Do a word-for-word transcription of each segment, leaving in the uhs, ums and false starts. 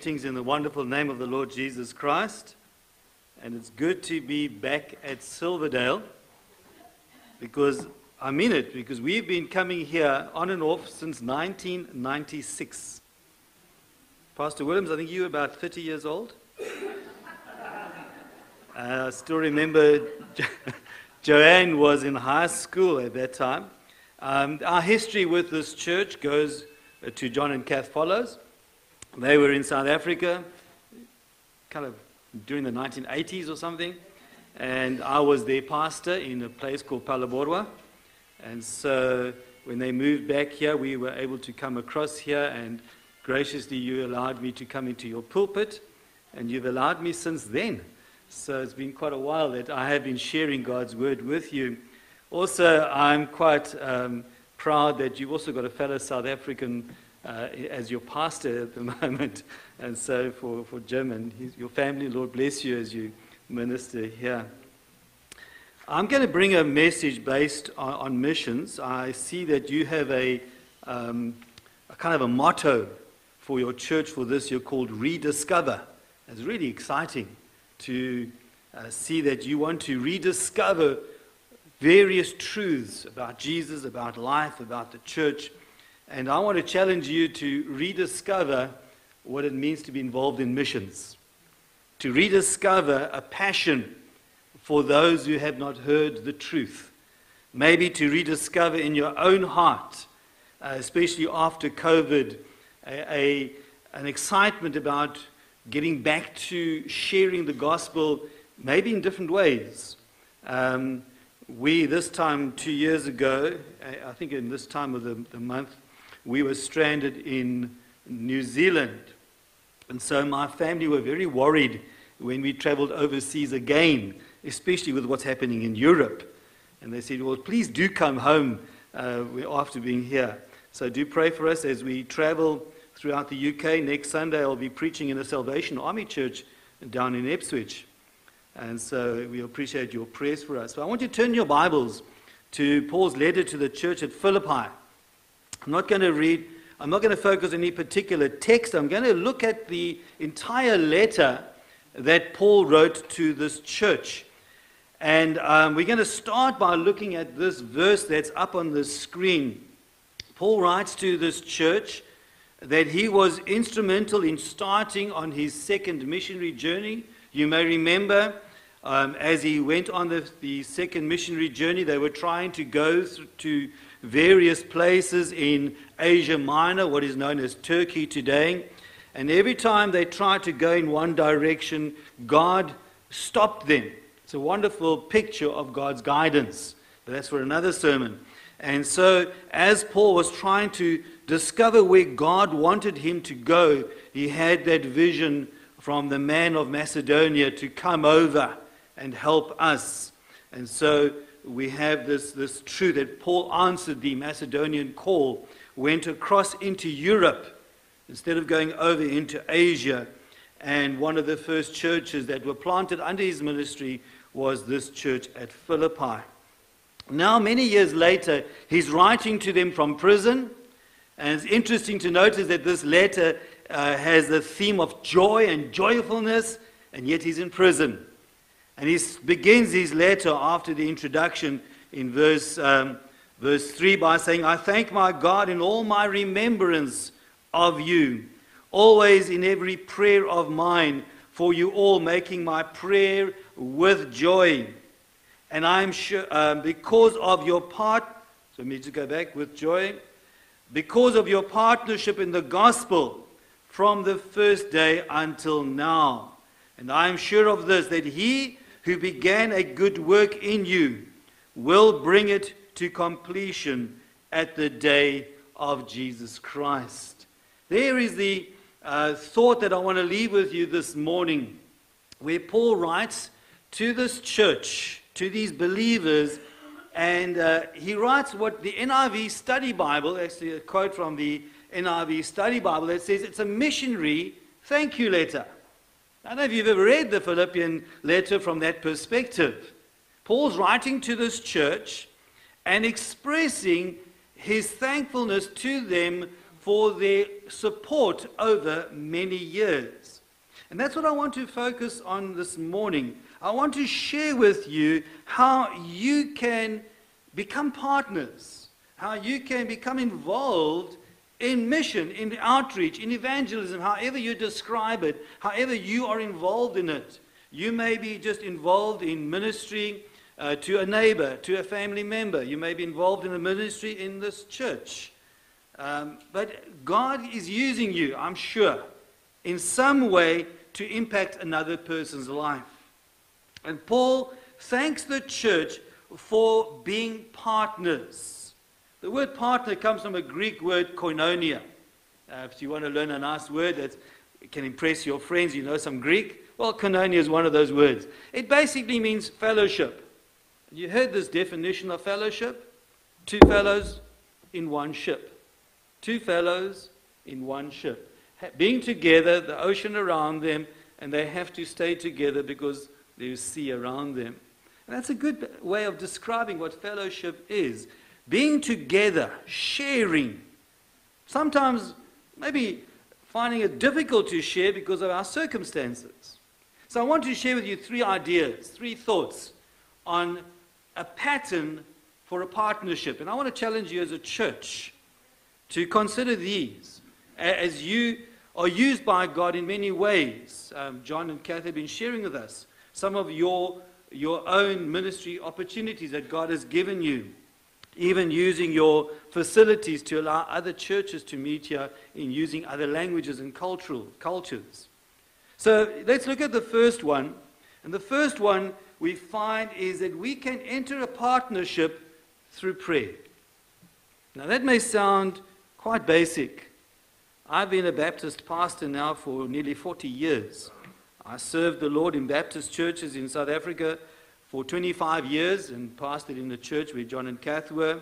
Greetings in the wonderful name of the Lord Jesus Christ. And it's good to be back at Silverdale, because I mean it, because we've been coming here on and off since nineteen ninety-six. Pastor Williams, I think you were about thirty years old. I still remember jo- Joanne was in high school at that time. Um, our history with this church goes to John and Kath Follows. They were in South Africa, kind of during the nineteen eighties or something, and I was their pastor in a place called Phalaborwa. And so when they moved back here, we were able to come across here, and graciously you allowed me to come into your pulpit, and you've allowed me since then. So it's been quite a while that I have been sharing God's word with you. Also, I'm quite um, proud that you've also got a fellow South African uh, as your pastor at the moment. And so for, for Jim and his, your family, Lord bless you as you minister here. I'm going to bring a message based on, on missions. I see that you have a, um, a kind of a motto for your church for this year called Rediscover. It's really exciting to uh, see that you want to rediscover various truths about Jesus, about life, about the church. And I want to challenge you to rediscover what it means to be involved in missions, to rediscover a passion for those who have not heard the truth, maybe to rediscover in your own heart, uh, especially after COVID, a, a, an excitement about getting back to sharing the gospel, maybe in different ways. Um, we, this time two years ago, I think in this time of the, the month, we were stranded in New Zealand. And so my family were very worried when we traveled overseas again, especially with what's happening in Europe. And they said, well, please do come home uh, after being here. So do pray for us as we travel throughout the U K. Next Sunday, I'll be preaching in a Salvation Army church down in Ipswich. And so we appreciate your prayers for us. So I want you to turn your Bibles to Paul's letter to the church at Philippi. I'm not going to read, I'm not going to focus on any particular text. I'm going to look at the entire letter that Paul wrote to this church. And um, we're going to start by looking at this verse that's up on the screen. Paul writes to this church that he was instrumental in starting on his second missionary journey. You may remember um, as he went on the, the second missionary journey, they were trying to go to various places in Asia Minor, what is known as Turkey today. And every time they tried to go in one direction, God stopped them. It's a wonderful picture of God's guidance, but that's for another sermon. And so as Paul was trying to discover where God wanted him to go, he had that vision from the man of Macedonia to come over and help us. And so we have this, this truth that Paul answered the Macedonian call, went across into Europe instead of going over into Asia. And one of the first churches that were planted under his ministry was this church at Philippi. Now, many years later, he's writing to them from prison. And it's interesting to notice that this letter uh, has the theme of joy and joyfulness, and yet he's in prison. And he begins his letter after the introduction in verse, um, verse three by saying, I thank my God in all my remembrance of you, always in every prayer of mine, for you all, making my prayer with joy. And I'm sure, um, because of your part, so let me just go back with joy, because of your partnership in the gospel from the first day until now. And I am sure of this, that he who began a good work in you will bring it to completion at the day of Jesus Christ. There is the uh, thought that I want to leave with you this morning, where Paul writes to this church, to these believers, and uh, he writes what the N I V Study Bible, actually a quote from the N I V Study Bible, that says it's a missionary thank you letter. I don't know if you've ever read the Philippian letter from that perspective. Paul's writing to this church and expressing his thankfulness to them for their support over many years. And that's what I want to focus on this morning. I want to share with you how you can become partners, how you can become involved in mission, in outreach, in evangelism, however you describe it, however you are involved in it. You may be just involved in ministry uh, to a neighbor, to a family member. You may be involved in a ministry in this church. Um, but God is using you, I'm sure, in some way to impact another person's life. And Paul thanks the church for being partners. The word partner comes from a Greek word koinonia. Uh, if you want to learn a nice word that can impress your friends, you know some Greek, well, koinonia is one of those words. It basically means fellowship. You heard this definition of fellowship? Two fellows in one ship. Two fellows in one ship. Being together, the ocean around them, and they have to stay together because there's sea around them. And that's a good way of describing what fellowship is. Being together, sharing. Sometimes maybe finding it difficult to share because of our circumstances. So I want to share with you three ideas, three thoughts on a pattern for a partnership. And I want to challenge you as a church to consider these as you are used by God in many ways. Um, John and Kath have been sharing with us some of your, your own ministry opportunities that God has given you, even using your facilities to allow other churches to meet here in using other languages and cultural cultures. So let's look at the first one. And the first one we find is that we can enter a partnership through prayer. Now that may sound quite basic. I've been a Baptist pastor now for nearly forty years. I served the Lord in Baptist churches in South Africa for twenty-five years and pastored in the church where John and Kath were.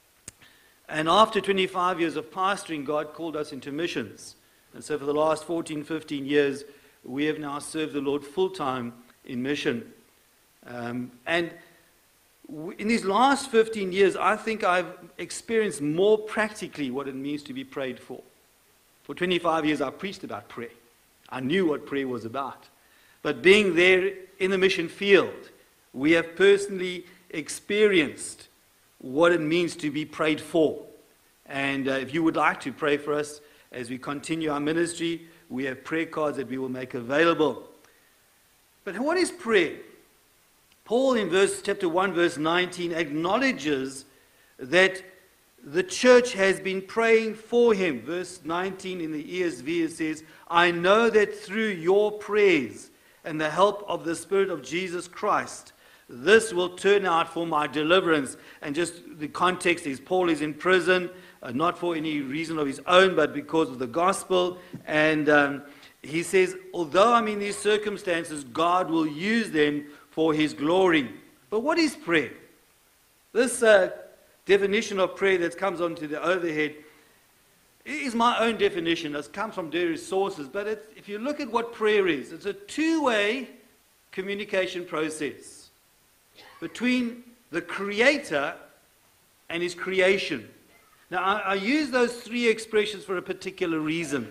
And after twenty-five years of pastoring, God called us into missions. And so for the last fourteen, fifteen years, we have now served the Lord full-time in mission. Um, and in these last fifteen years, I think I've experienced more practically what it means to be prayed for. For twenty-five years, I preached about prayer. I knew what prayer was about. But being there in the mission field, we have personally experienced what it means to be prayed for. And uh, if you would like to pray for us as we continue our ministry, we have prayer cards that we will make available. But what is prayer? Paul in verse chapter one, verse nineteen, acknowledges that the church has been praying for him. Verse nineteen in the E S V, it says, I know that through your prayers and the help of the Spirit of Jesus Christ, this will turn out for my deliverance. And just the context is Paul is in prison, uh, not for any reason of his own, but because of the gospel. And um, he says, although I'm in these circumstances, God will use them for his glory. But what is prayer? This uh, definition of prayer that comes onto the overhead is my own definition. It comes from various sources. But it's, if you look at what prayer is, it's a two-way communication process between the Creator and his creation. Now, I, I use those three expressions for a particular reason.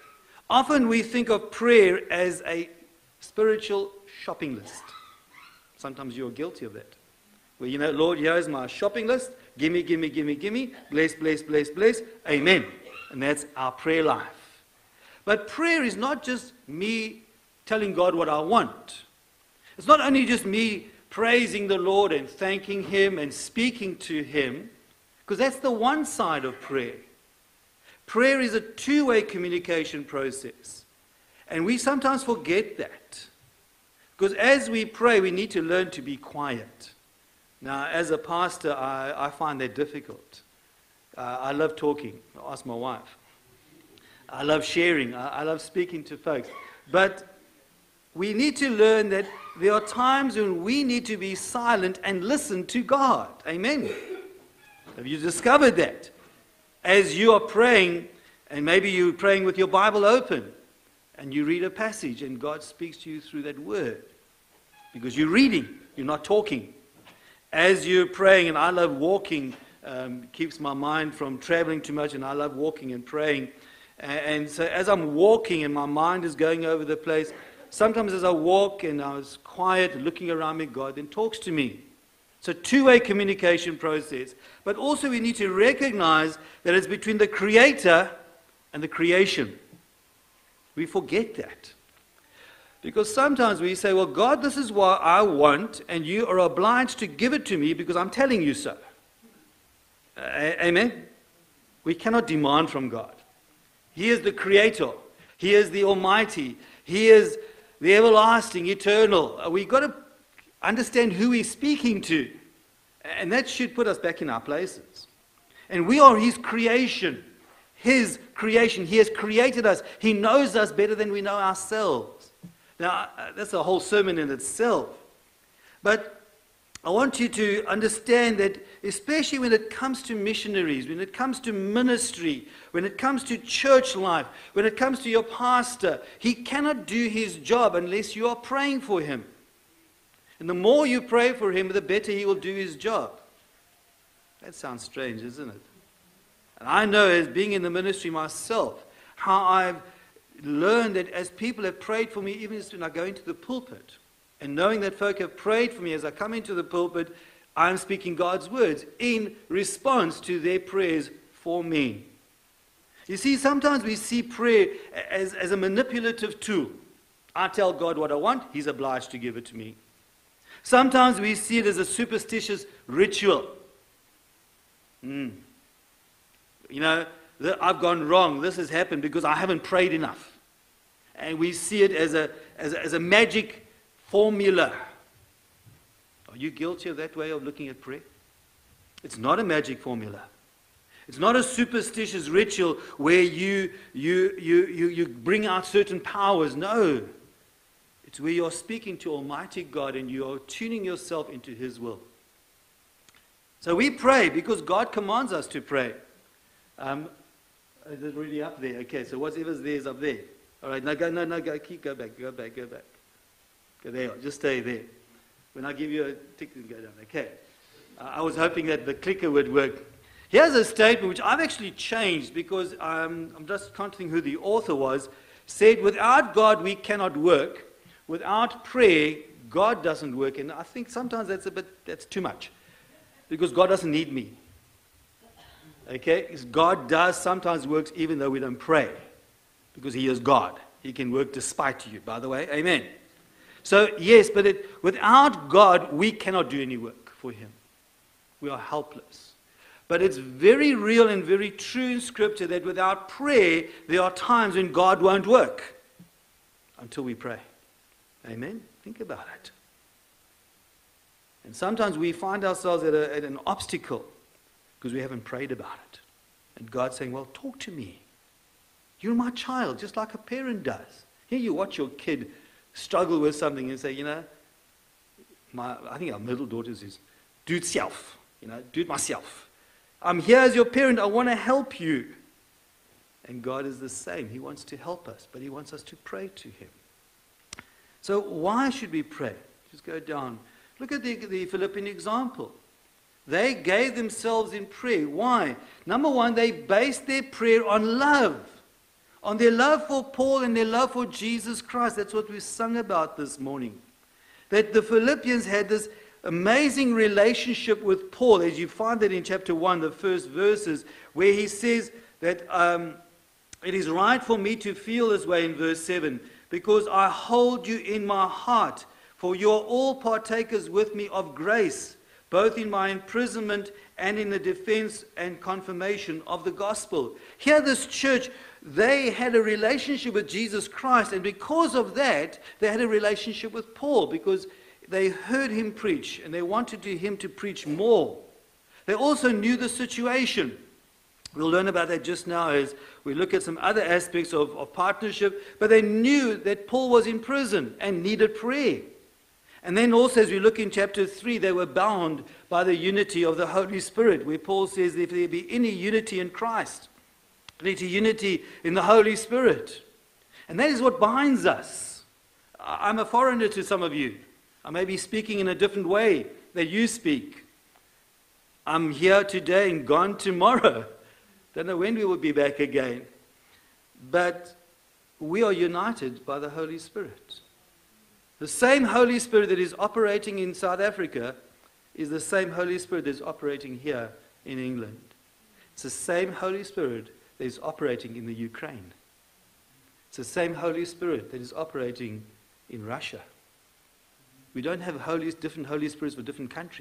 Often we think of prayer as a spiritual shopping list. Sometimes you're guilty of that. Well, you know, Lord, here's my shopping list. Gimme, gimme, gimme, gimme. Bless, bless, bless, bless. Amen. And that's our prayer life. But prayer is not just me telling God what I want. It's not only just me praising the Lord and thanking him and speaking to him, because that's the one side of prayer. Prayer is a two-way communication process. And we sometimes forget that. Because as we pray, we need to learn to be quiet. Now, as a pastor, I, I find that difficult. Uh, I love talking. Ask my wife. I love sharing. I, I love speaking to folks. But we need to learn that there are times when we need to be silent and listen to God. Amen. Have you discovered that? As you are praying, and maybe you're praying with your Bible open, and you read a passage, and God speaks to you through that word. Because you're reading, you're not talking. As you're praying, and I love walking um, keeps my mind from traveling too much, and I love walking and praying. And, and so as I'm walking and my mind is going over the place, sometimes as I walk and I was quiet, looking around me, God then talks to me. It's a two-way communication process. But also we need to recognize that it's between the Creator and the creation. We forget that. Because sometimes we say, well, God, this is what I want, and you are obliged to give it to me because I'm telling you so. A- Amen? We cannot demand from God. He is the Creator. He is the Almighty. He is the everlasting, eternal. We've got to understand who He's speaking to. And that should put us back in our places. And we are His creation. His creation. He has created us. He knows us better than we know ourselves. Now, that's a whole sermon in itself. But I want you to understand that, especially when it comes to missionaries, when it comes to ministry, when it comes to church life, when it comes to your pastor, he cannot do his job unless you are praying for him. And the more you pray for him, the better he will do his job. That sounds strange, isn't it? And I know, as being in the ministry myself, how I've learned that as people have prayed for me, even when I go into the pulpit, and knowing that folk have prayed for me as I come into the pulpit, I'm speaking God's words in response to their prayers for me. You see, sometimes we see prayer as, as a manipulative tool. I tell God what I want, He's obliged to give it to me. Sometimes we see it as a superstitious ritual. Mm. You know, the, I've gone wrong. This has happened because I haven't prayed enough. And we see it as a, as a, as a magic formula. Are you guilty of that way of looking at prayer? It's not a magic formula. It's not a superstitious ritual where you, you, you, you, you bring out certain powers. No. It's where you're speaking to Almighty God and you're tuning yourself into His will. So we pray because God commands us to pray. Um, is it really up there? Okay, so whatever's there is up there. All right, no, go, no, no, go, keep, go back, go back, go back. Go there, just stay there. When I give you a tick, then go down. Okay. Uh, I was hoping that the clicker would work. Here's a statement which I've actually changed because um, I'm just trying to think who the author was. Said, without God we cannot work. Without prayer, God doesn't work. And I think sometimes that's a bit, that's too much. Because God doesn't need me. Okay? Because God does sometimes works even though we don't pray. Because He is God. He can work despite you, by the way. Amen. So, yes, but it, without God, we cannot do any work for Him. We are helpless. But it's very real and very true in Scripture that without prayer, there are times when God won't work until we pray. Amen? Think about it. And sometimes we find ourselves at, a, at an obstacle because we haven't prayed about it. And God's saying, well, talk to me. You're my child, just like a parent does. Here you watch your kid struggle with something and say, you know, my, I think our middle daughter says, do it self. You know, do it myself. I'm here as your parent. I want to help you. And God is the same. He wants to help us, but He wants us to pray to Him. So why should we pray? Just go down. Look at the, the Philippian example. They gave themselves in prayer. Why? Number one, they based their prayer on love. On their love for Paul and their love for Jesus Christ. That's what we sung about this morning. That the Philippians had this amazing relationship with Paul, as you find that in chapter one, the first verses, where he says that um, it is right for me to feel this way in verse seven, because I hold you in my heart, for you are all partakers with me of grace, both in my imprisonment and in the defense and confirmation of the gospel. Here, this church, they had a relationship with Jesus Christ, and because of that, they had a relationship with Paul, because they heard him preach, and they wanted to, him to preach more. They also knew the situation. We'll learn about that just now as we look at some other aspects of, of partnership, but they knew that Paul was in prison and needed prayer. And then also, as we look in chapter three, they were bound by the unity of the Holy Spirit, where Paul says, if there be any unity in Christ, let unity in the Holy Spirit. And that is what binds us. I'm a foreigner to some of you. I may be speaking in a different way that you speak. I'm here today and gone tomorrow. Don't know when we will be back again. But we are united by the Holy Spirit. The same Holy Spirit that is operating in South Africa is the same Holy Spirit that is operating here in England. It's the same Holy Spirit that is operating in the Ukraine. It's the same Holy Spirit that is operating in Russia. We don't have holy, different Holy Spirits for different countries.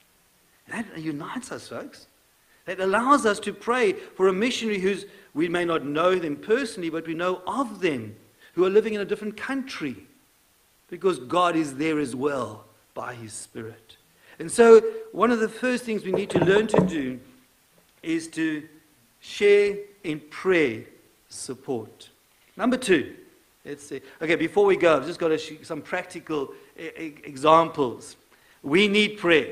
And that unites us, folks. That allows us to pray for a missionary who's, we may not know them personally, but we know of them, who are living in a different country, because God is there as well by His Spirit. And so one of the first things we need to learn to do is to share in prayer support. Number two, let's see. Okay, before we go, I've just got to show some practical e- e- examples. We need prayer.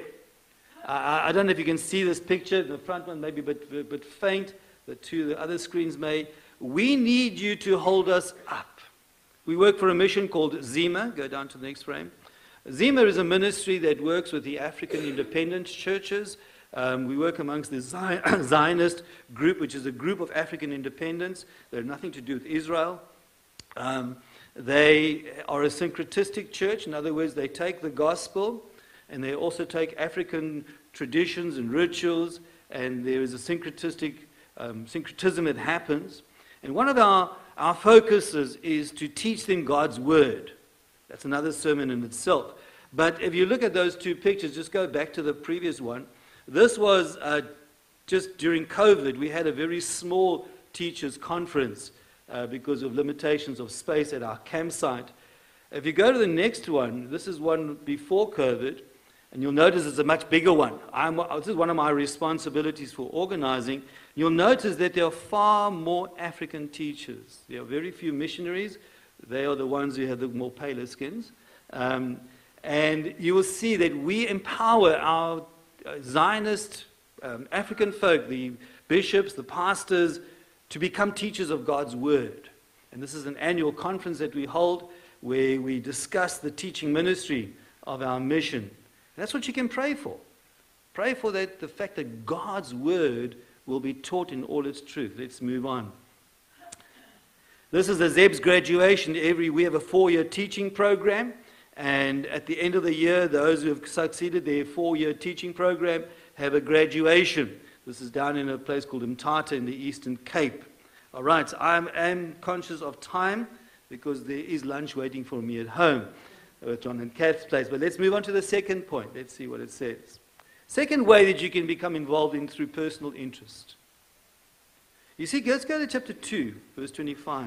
I, I don't know if you can see this picture. The front one may be a bit, a bit faint. The two the other screens may. We need you to hold us up. We work for a mission called Zima. Go down to the next frame. Zima is a ministry that works with the African independent churches. Um, we work amongst the Zionist group, which is a group of African independents. They have nothing to do with Israel. Um, they are a syncretistic church. In other words, they take the gospel and they also take African traditions and rituals, and there is a syncretistic um, syncretism that happens. And one of our, our focuses is to teach them God's word. That's another sermon in itself. But if you look at those two pictures, just go back to the previous one. This was uh, just during COVID. We had a very small teachers' conference uh, because of limitations of space at our campsite. If you go to the next one, this is one before COVID, and you'll notice it's a much bigger one. I'm, this is one of my responsibilities for organizing. You'll notice that there are far more African teachers. There are very few missionaries. They are the ones who have the more paler skins. Um, and you will see that we empower our uh, Zionist um, African folk, the bishops, the pastors, to become teachers of God's word. And this is an annual conference that we hold where we discuss the teaching ministry of our mission. That's what you can pray for. Pray for that, the fact that God's word will be taught in all its truth. Let's move on. This is the Zeb's graduation. Every we have a four-year teaching program, and at the end of the year, those who have succeeded their four-year teaching program have a graduation. This is down in a place called Mthatha in the Eastern Cape. All right, so I am conscious of time because there is lunch waiting for me at home at John and Kath's place. But let's move on to the second point. Let's see what it says. Second way that you can become involved in through personal interest. You see, let's go to chapter two, verse twenty-five.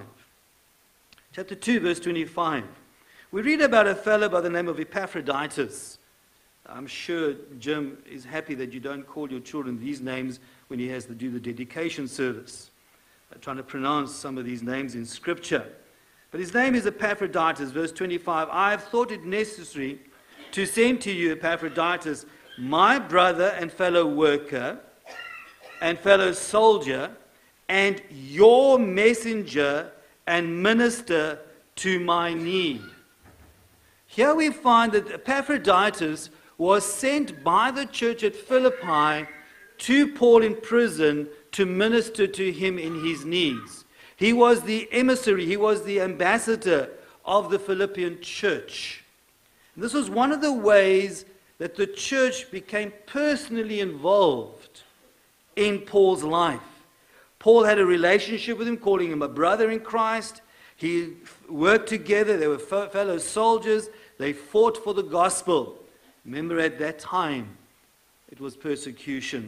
Chapter two, verse twenty-five. We read about a fellow by the name of Epaphroditus. I'm sure Jim is happy that you don't call your children these names when he has to do the dedication service. I'm trying to pronounce some of these names in Scripture. But his name is Epaphroditus, verse twenty-five. I have thought it necessary to send to you, Epaphroditus, my brother and fellow worker and fellow soldier, and your messenger and minister to my need. Here we find that Epaphroditus was sent by the church at Philippi to Paul in prison to minister to him in his needs. He was the emissary, he was the ambassador of the Philippian church. And this was one of the ways that the church became personally involved in Paul's life. Paul had a relationship with him, calling him a brother in Christ. He worked together. They were fellow soldiers. They fought for the gospel. Remember, at that time, it was persecution.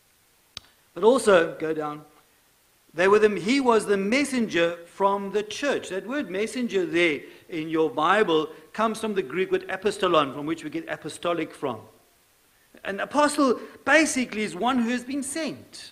But also, go down, they were the, he was the messenger from the church. That word messenger there in your Bible comes from the Greek word apostolon, from which we get apostolic from. An apostle basically is one who has been sent.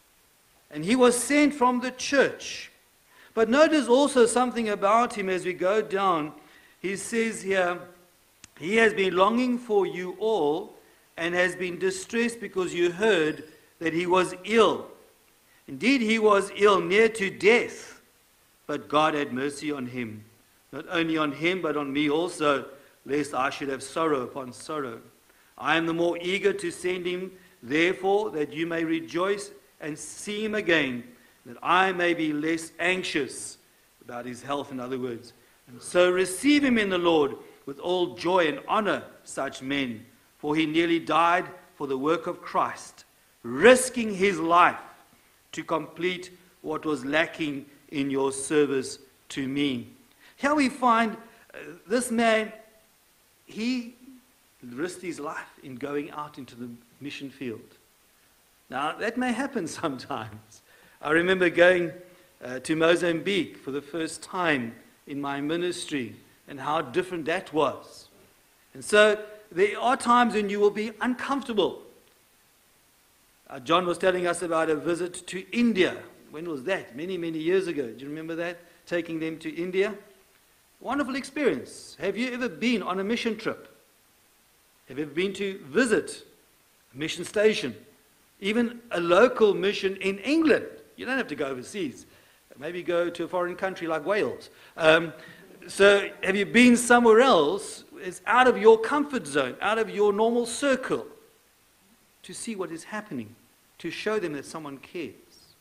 And he was sent from the church. But notice also something about him as we go down. He says here, he has been longing for you all and has been distressed because you heard that he was ill. Indeed, he was ill, near to death, but God had mercy on him. Not only on him, but on me also, lest I should have sorrow upon sorrow. I am the more eager to send him Therefore, that you may rejoice and see him again, that I may be less anxious about his health, in other words. And so receive him in the Lord with all joy and honor such men, for he nearly died for the work of Christ, risking his life to complete what was lacking in your service to me. Here we find uh, this man, he risked his life in going out into the mission field. Now, that may happen sometimes. I remember going uh, to Mozambique for the first time in my ministry, and how different that was. And so there are times when you will be uncomfortable. Uh, John was telling us about a visit to India. When was that? Many, many years ago. Do you remember that? Taking them to India. Wonderful experience. Have you ever been on a mission trip? Have you ever been to visit a mission station? Even a local mission in England. You don't have to go overseas. Maybe go to a foreign country like Wales. Um, so have you been somewhere else? It's out of your comfort zone, out of your normal circle, to see what is happening, to show them that someone cares.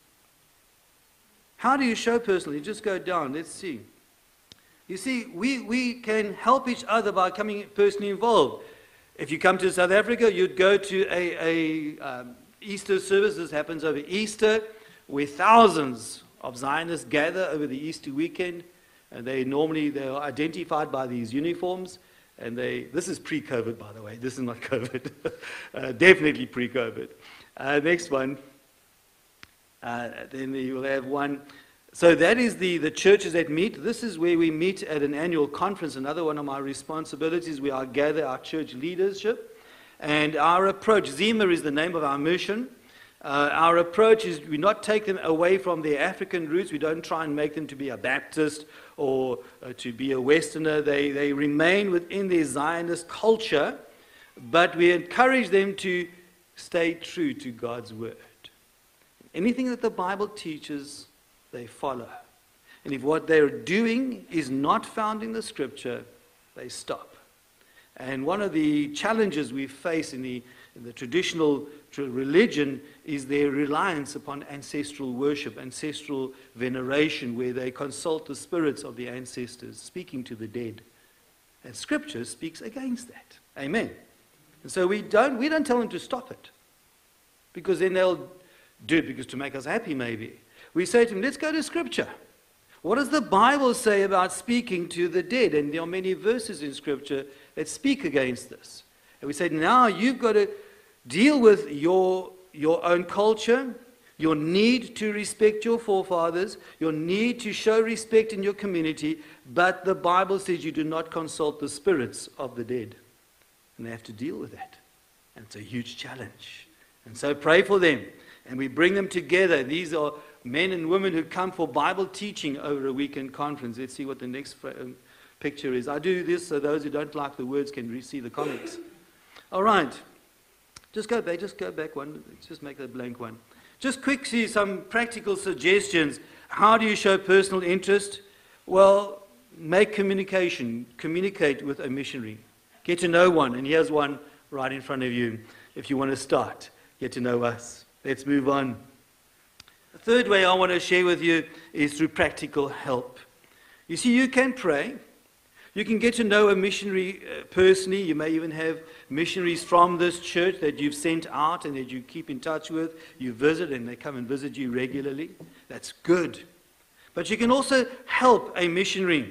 How do you show personally? Just go down. Let's see. You see, we, we can help each other by coming personally involved. If you come to South Africa, you'd go to a, a um, Easter service. This happens over Easter, where thousands of Zionists gather over the Easter weekend. And they normally, they are identified by these uniforms. And they, this is pre-COVID, by the way. This is not COVID. uh, definitely pre-COVID. Uh, next one. Uh, then you will have one. So that is the, the churches that meet. This is where we meet at an annual conference. Another one of my responsibilities, we are gather our church leadership. And our approach, Zima is the name of our mission. Uh, our approach is we not take them away from their African roots. We don't try and make them to be a Baptist or uh, to be a Westerner. They, they remain within their Zionist culture, but we encourage them to stay true to God's word. Anything that the Bible teaches, they follow. And if what they're doing is not found in the scripture, they stop. And one of the challenges we face in the, in the traditional religion is their reliance upon ancestral worship, ancestral veneration, where they consult the spirits of the ancestors, speaking to the dead. And scripture speaks against that. Amen. And so we don't, we don't tell them to stop it, because then they'll do it because to make us happy maybe. We say to them, let's go to scripture. What does the Bible say about speaking to the dead? And there are many verses in scripture that speak against this. And we say, now you've got to deal with your, your own culture, your need to respect your forefathers, your need to show respect in your community, but the Bible says you do not consult the spirits of the dead. And they have to deal with that. And it's a huge challenge. And so pray for them. And we bring them together. These are men and women who come for Bible teaching over a weekend conference. Let's see what the next um, picture is. I do this so those who don't like the words can see the comics. All right. Just go back. Just go back one. Let's just make a blank one. Just quickly, some practical suggestions. How do you show personal interest? Well, make communication. Communicate with a missionary. Get to know one. And here's one right in front of you. If you want to start, get to know us. Let's move on. The third way I want to share with you is through practical help. You see, you can pray. You can get to know a missionary uh, personally. You may even have missionaries from this church that you've sent out and that you keep in touch with. You visit and they come and visit you regularly. That's good. But you can also help a missionary.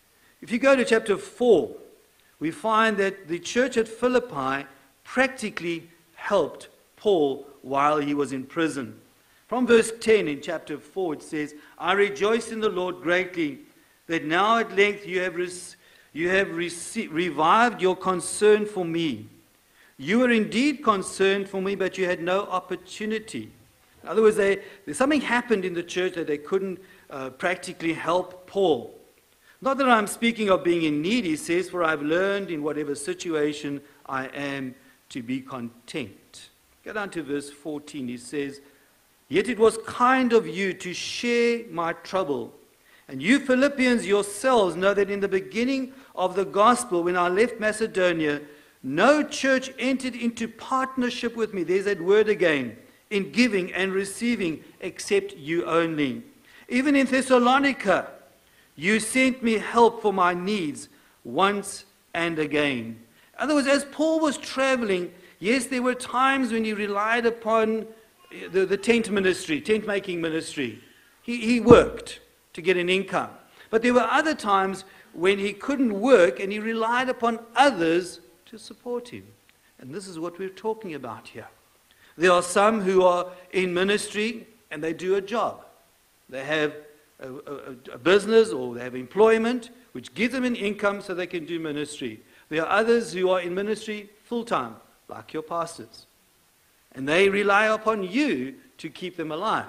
If you go to chapter four, we find that the church at Philippi practically helped Paul while he was in prison. From verse ten in chapter four, it says, I rejoice in the Lord greatly that now at length you have, res- you have rece- revived your concern for me. You were indeed concerned for me, but you had no opportunity. In other words, they, something happened in the church that they couldn't uh, practically help Paul. Not that I'm speaking of being in need, he says, for I've learned in whatever situation I am to be content. Go down to verse fourteen. He says, yet it was kind of you to share my trouble. And you Philippians yourselves know that in the beginning of the gospel, when I left Macedonia, No church entered into partnership with me, there's that word again, in giving and receiving, except you only. Even in Thessalonica, you sent me help for my needs once and again. In other words, as Paul was traveling, yes, there were times when he relied upon the, the tent ministry, tent-making ministry. He, he worked to get an income. But there were other times when he couldn't work and he relied upon others to support him. And this is what we're talking about here. There are some who are in ministry and they do a job. They have a, a, a business or they have employment which gives them an income so they can do ministry. There are others who are in ministry full-time, like your pastors. And they rely upon you to keep them alive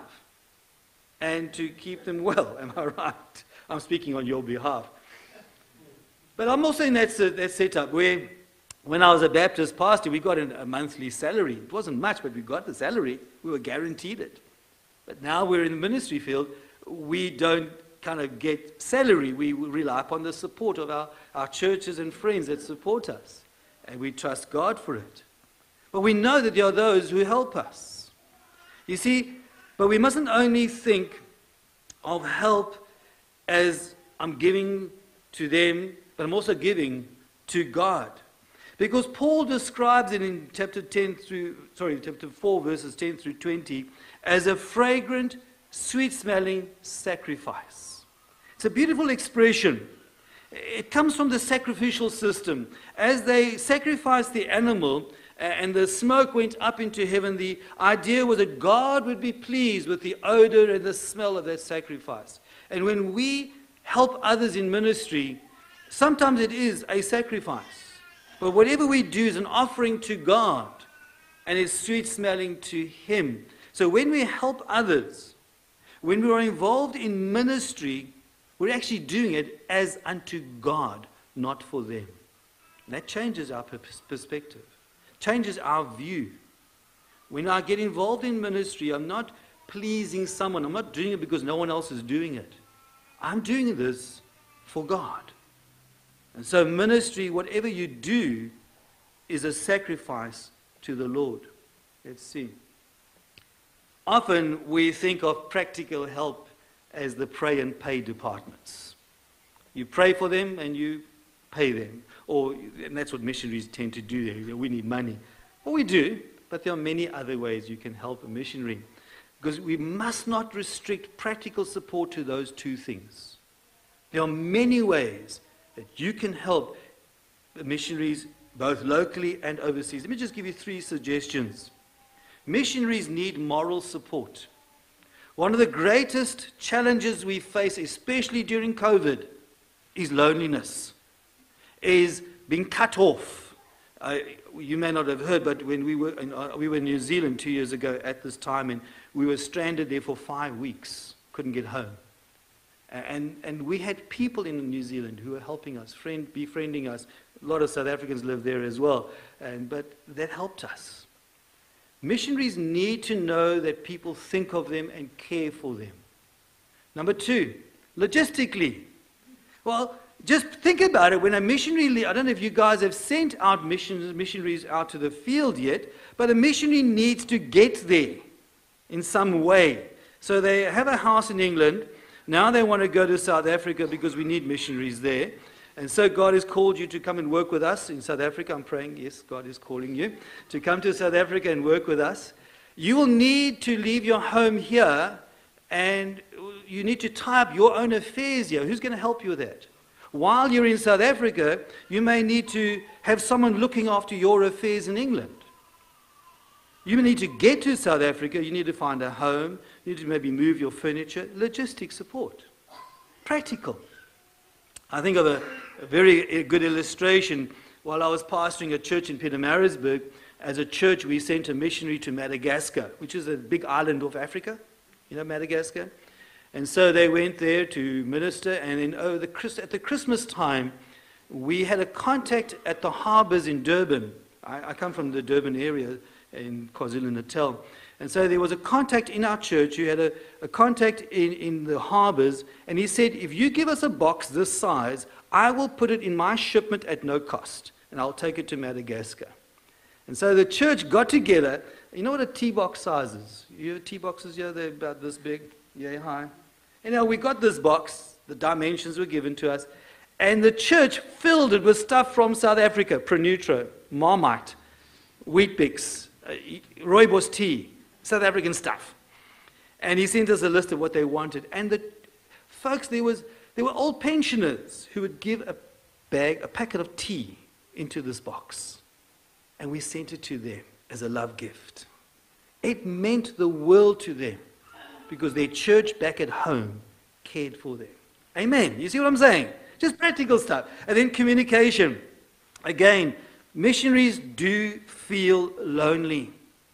and to keep them well. Am I right? I'm speaking on your behalf. But I'm also in that, that setup where when I was a Baptist pastor, we got a monthly salary. It wasn't much, but we got the salary. We were guaranteed it. But now we're in the ministry field. We don't kind of get salary. We rely upon the support of our, our churches and friends that support us. And we trust God for it. But we know that there are those who help us. You see, but we mustn't only think of help as I'm giving to them, but I'm also giving to God. Because Paul describes it in chapter ten through, sorry, chapter four, verses ten through twenty, as a fragrant, sweet-smelling sacrifice. It's a beautiful expression. It comes from the sacrificial system. As they sacrificed the animal and the smoke went up into heaven, the idea was that God would be pleased with the odor and the smell of that sacrifice. And when we help others in ministry, sometimes it is a sacrifice. But whatever we do is an offering to God and is sweet-smelling to Him. So when we help others, when we are involved in ministry, we're actually doing it as unto God, not for them. And that changes our perspective, changes our view. When I get involved in ministry, I'm not pleasing someone. I'm not doing it because no one else is doing it. I'm doing this for God. And so ministry, whatever you do, is a sacrifice to the Lord. Let's see. Often we think of practical help as the pray and pay departments. You pray for them and you pay them. Or, and that's what missionaries tend to do. There. We need money. Well, we do, but there are many other ways you can help a missionary. Because we must not restrict practical support to those two things. There are many ways that you can help the missionaries both locally and overseas. Let me just give you three suggestions. Missionaries need moral support. One of the greatest challenges we face, especially during COVID, is loneliness, is being cut off. Uh, you may not have heard, but when we were in, uh, we were in New Zealand two years ago at this time, and we were stranded there for five weeks, couldn't get home. And, and we had people in New Zealand who were helping us, friend, befriending us. A lot of South Africans live there as well, and, but that helped us. Missionaries need to know that people think of them and care for them. Number two, logistically. Well, just think about it. When a missionary, I don't know if you guys have sent out missions, missionaries out to the field yet, but a missionary needs to get there in some way. So they have a house in England. Now they want to go to South Africa because we need missionaries there. And so God has called you to come and work with us in South Africa. I'm praying, yes, God is calling you to come to South Africa and work with us. You will need to leave your home here and you need to tie up your own affairs here. Who's going to help you with that? While you're in South Africa, you may need to have someone looking after your affairs in England. You need to get to South Africa. You need to find a home. You need to maybe move your furniture. Logistic support. Practical. I think of a, a very good illustration. While I was pastoring a church in Pietermaritzburg, as a church we sent a missionary to Madagascar, which is a big island of Africa. You know Madagascar? And so they went there to minister, and then oh, the, at the Christmas time, we had a contact at the harbors in Durban. I, I come from the Durban area in KwaZulu-Natal. And so there was a contact in our church who had a, a contact in, in the harbors, and he said, if you give us a box this size, I will put it in my shipment at no cost. and I'll take it to Madagascar. And so the church got together. You know what a tea box size is? You have tea boxes here? They're about this big, yay high. You know, we got this box. The dimensions were given to us. And the church filled it with stuff from South Africa. Pronutro, Marmite, Weet-Bix, uh, Rooibos tea, South African stuff. And he sent us a list of what they wanted. And the folks, there was there were old pensioners who would give a bag, a packet of tea into this box. And we sent it to them as a love gift. It meant the world to them because their church back at home cared for them. Amen. You see what I'm saying? Just practical stuff. And then communication. Again, missionaries do feel lonely.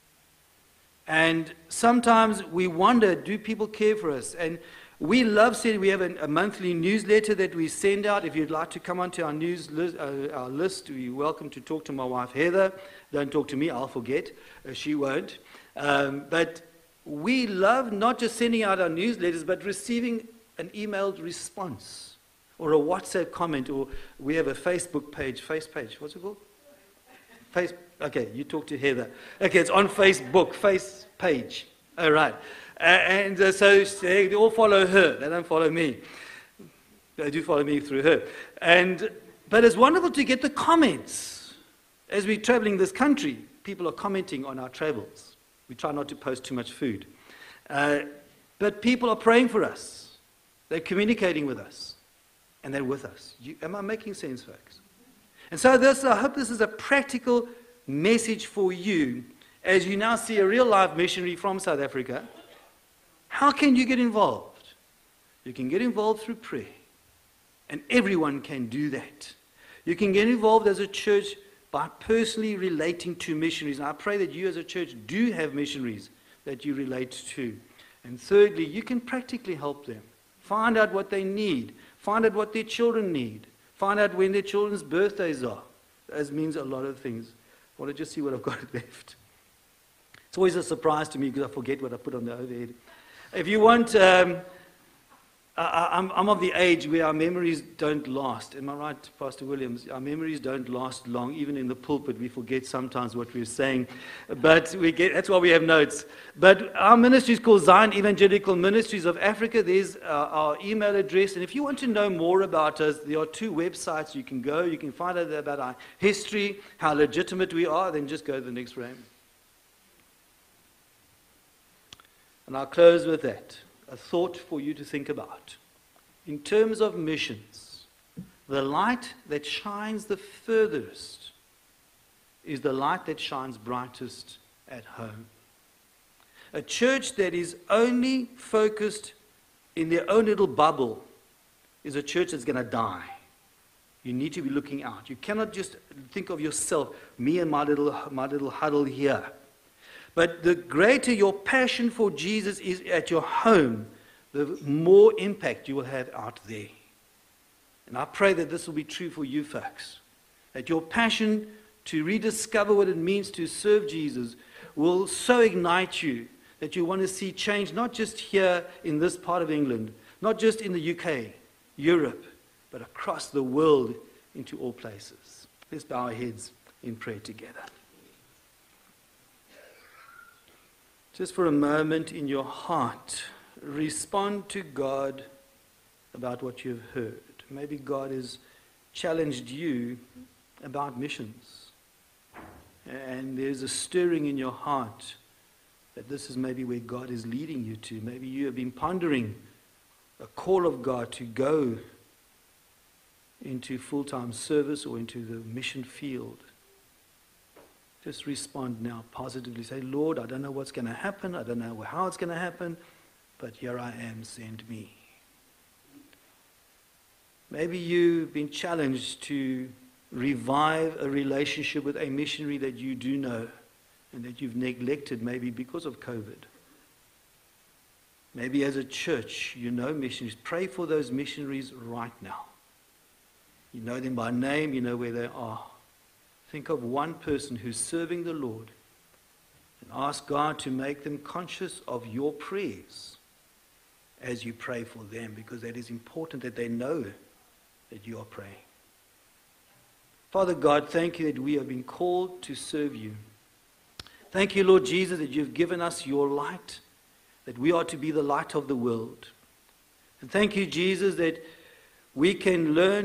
And sometimes we wonder, do people care for us? And we love sending, we have a, a monthly newsletter that we send out. If you'd like to come onto our news list, uh, our list, you're welcome to talk to my wife Heather. Don't talk to me, I'll forget. Uh, she won't. Um, but we love not just sending out our newsletters, but receiving an emailed response or a WhatsApp comment, or we have a Facebook page. Face page, what's it called? Face. Okay, you talk to Heather. Okay, it's on Facebook, face page. All right. Uh, and uh, so they all follow her. They don't follow me. They do follow me through her. And but it's wonderful to get the comments. As we're traveling this country, people are commenting on our travels. We try not to post too much food. Uh, but people are praying for us. They're communicating with us. And they're with us. You, am I making sense, folks? And so this, I hope this is a practical message for you as you now see a real-life missionary from South Africa. How can you get involved? You can get involved through prayer. And everyone can do that. You can get involved as a church by personally relating to missionaries. And I pray that you as a church do have missionaries that you relate to. And thirdly, you can practically help them. Find out what they need. Find out what their children need. Find out when their children's birthdays are. That means a lot of things. I want to just see what I've got left. It's always a surprise to me because I forget what I put on the overhead. If you want, um, I, I'm, I'm of the age where our memories don't last. Am I right, Pastor Williams? Our memories don't last long. Even in the pulpit, we forget sometimes what we're saying. But we get, that's why we have notes. But our ministry is called Zion Evangelical Ministries of Africa. There's uh, our email address. And if you want to know more about us, there are two websites you can go. You can find out about our history, how legitimate we are. Then just go to the next frame. And I'll close with that. A thought for you to think about. In terms of missions, the light that shines the furthest is the light that shines brightest at home. A church that is only focused in their own little bubble is a church that's going to die. You need to be looking out. You cannot just think of yourself, me and my little, my little huddle here. But the greater your passion for Jesus is at your home, the more impact you will have out there. And I pray that this will be true for you folks. That your passion to rediscover what it means to serve Jesus will so ignite you that you want to see change not just here in this part of England, not just in the U K, Europe, but across the world into all places. Let's bow our heads in prayer together. Just for a moment in your heart, respond to God about what you've heard. Maybe God has challenged you about missions. And there's a stirring in your heart that this is maybe where God is leading you to. Maybe you have been pondering a call of God to go into full-time service or into the mission field. Just respond now positively. Say, Lord, I don't know what's going to happen. I don't know how it's going to happen. But here I am, send me. Maybe you've been challenged to revive a relationship with a missionary that you do know and that you've neglected maybe because of COVID. Maybe as a church, you know missionaries. Pray for those missionaries right now. You know them by name. You know where they are. Think of one person who's serving the Lord and ask God to make them conscious of your prayers as you pray for them, because that is important that they know that you are praying. Father God, thank you that we have been called to serve you. Thank you, Lord Jesus, that you've given us your light, that we are to be the light of the world. And thank you, Jesus, that we can learn